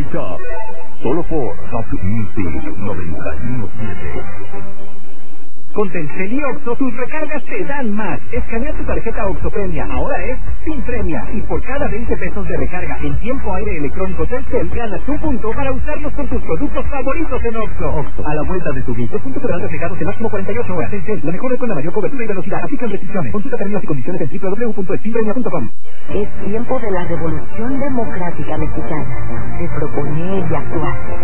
Top. Solo por Top Music 91.7. Con Telcel y Oxxo, tus recargas te dan más. Escanea tu tarjeta Oxxo Premia. Ahora es sin premia. Y por cada 20 pesos de recarga en tiempo aire electrónico Telcel, ganas un punto para usarlos con tus productos favoritos en Oxxo. Oxxo, a la vuelta de tu vida. Los puntos serán reflejados en máximo 48 horas. Telcel, lo mejor es con la mayor cobertura y velocidad. Aplican restricciones. Consulta términos y condiciones en www.espinpremia.com. Es tiempo de la revolución democrática mexicana. De proponer y actuar.